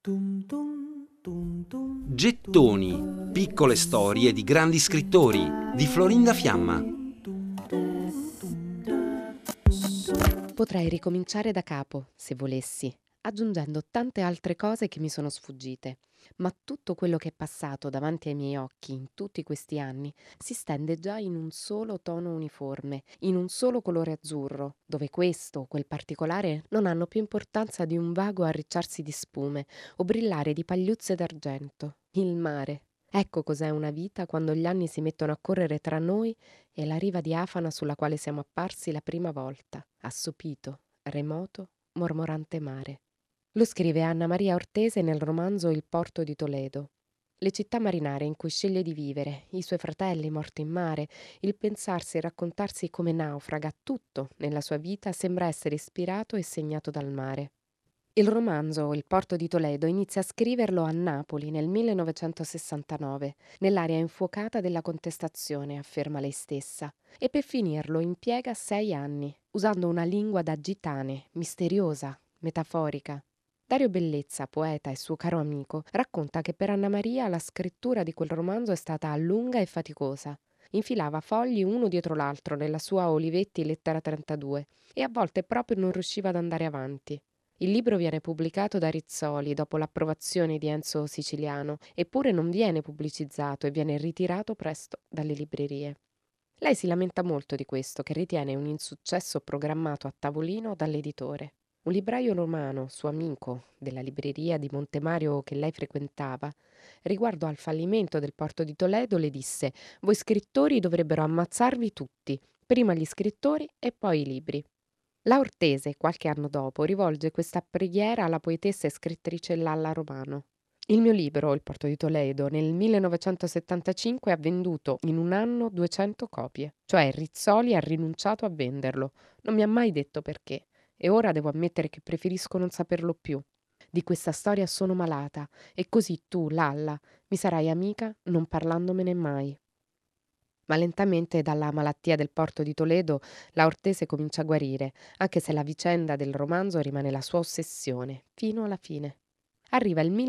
Gettoni, piccole storie di grandi scrittori di Florinda Fiamma. Potrei ricominciare da capo, se volessi, aggiungendo tante altre cose che mi sono sfuggite, ma tutto quello che è passato davanti ai miei occhi in tutti questi anni si stende già in un solo tono uniforme, in un solo colore azzurro, dove questo o quel particolare non hanno più importanza di un vago arricciarsi di spume o brillare di pagliuzze d'argento. Il mare. Ecco cos'è una vita quando gli anni si mettono a correre tra noi e la riva diafana sulla quale siamo apparsi la prima volta, assopito, remoto, mormorante mare. Lo scrive Anna Maria Ortese nel romanzo Il porto di Toledo. Le città marinare in cui sceglie di vivere, i suoi fratelli morti in mare, il pensarsi e raccontarsi come naufraga, tutto nella sua vita sembra essere ispirato e segnato dal mare. Il romanzo Il porto di Toledo inizia a scriverlo a Napoli nel 1969, nell'area infuocata della contestazione, afferma lei stessa, e per finirlo impiega 6 anni, usando una lingua da gitane, misteriosa, metaforica. Dario Bellezza, poeta e suo caro amico, racconta che per Anna Maria la scrittura di quel romanzo è stata lunga e faticosa. Infilava fogli uno dietro l'altro nella sua Olivetti lettera 32 e a volte proprio non riusciva ad andare avanti. Il libro viene pubblicato da Rizzoli dopo l'approvazione di Enzo Siciliano, eppure non viene pubblicizzato e viene ritirato presto dalle librerie. Lei si lamenta molto di questo, che ritiene un insuccesso programmato a tavolino dall'editore. Un libraio romano, suo amico, della libreria di Montemario che lei frequentava, riguardo al fallimento del porto di Toledo le disse: «Voi scrittori dovrebbero ammazzarvi tutti, prima gli scrittori e poi i libri». La Ortese, qualche anno dopo, rivolge questa preghiera alla poetessa e scrittrice Lalla Romano. Il mio libro, Il porto di Toledo, nel 1975 ha venduto in un anno 200 copie, cioè Rizzoli ha rinunciato a venderlo. Non mi ha mai detto perché e ora devo ammettere che preferisco non saperlo più. Di questa storia sono malata e così tu, Lalla, mi sarai amica non parlandomene mai. Ma lentamente dalla malattia del porto di Toledo la Ortese comincia a guarire, anche se la vicenda del romanzo rimane la sua ossessione, fino alla fine. Arriva il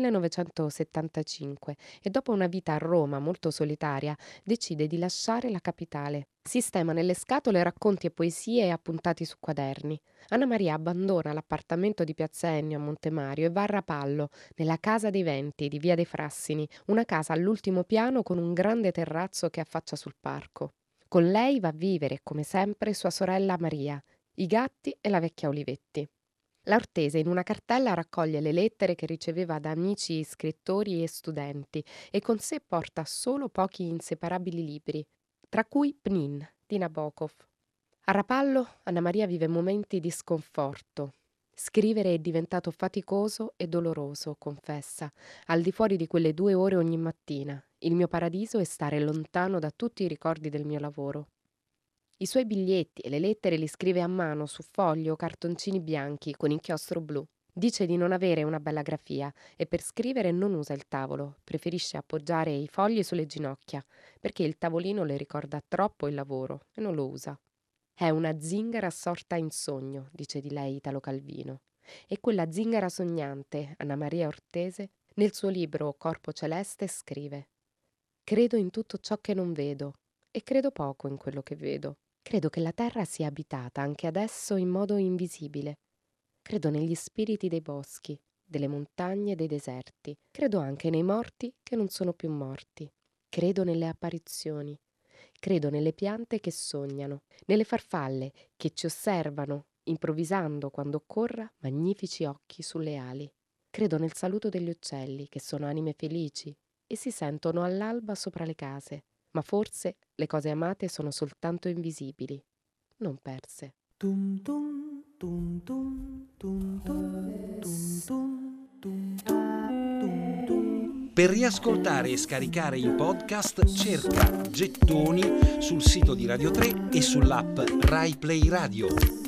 1975 e dopo una vita a Roma molto solitaria decide di lasciare la capitale. Sistema nelle scatole racconti e poesie appuntati su quaderni. Anna Maria abbandona l'appartamento di Piazza Ennio a Montemario e va a Rapallo, nella Casa dei Venti di Via dei Frassini, una casa all'ultimo piano con un grande terrazzo che affaccia sul parco. Con lei va a vivere, come sempre, sua sorella Maria, i gatti e la vecchia Olivetti. La Ortese in una cartella raccoglie le lettere che riceveva da amici scrittori e studenti e con sé porta solo pochi inseparabili libri, tra cui Pnin di Nabokov. A Rapallo Anna Maria vive momenti di sconforto. Scrivere è diventato faticoso e doloroso, confessa, al di fuori di quelle 2 ore ogni mattina. Il mio paradiso è stare lontano da tutti i ricordi del mio lavoro. I suoi biglietti e le lettere li scrive a mano su fogli o cartoncini bianchi con inchiostro blu. Dice di non avere una bella grafia e per scrivere non usa il tavolo, preferisce appoggiare i fogli sulle ginocchia, perché il tavolino le ricorda troppo il lavoro e non lo usa. È una zingara assorta in sogno, dice di lei Italo Calvino. E quella zingara sognante, Anna Maria Ortese, nel suo libro Corpo Celeste scrive: «Credo in tutto ciò che non vedo e credo poco in quello che vedo. Credo che la terra sia abitata anche adesso in modo invisibile. Credo negli spiriti dei boschi, delle montagne e dei deserti. Credo anche nei morti che non sono più morti. Credo nelle apparizioni. Credo nelle piante che sognano, nelle farfalle che ci osservano, improvvisando quando occorra magnifici occhi sulle ali. Credo nel saluto degli uccelli, che sono anime felici e si sentono all'alba sopra le case. Ma forse le cose amate sono soltanto invisibili, non perse». Per riascoltare e scaricare in podcast cerca Gettoni sul sito di Radio 3 e sull'app Rai Play Radio.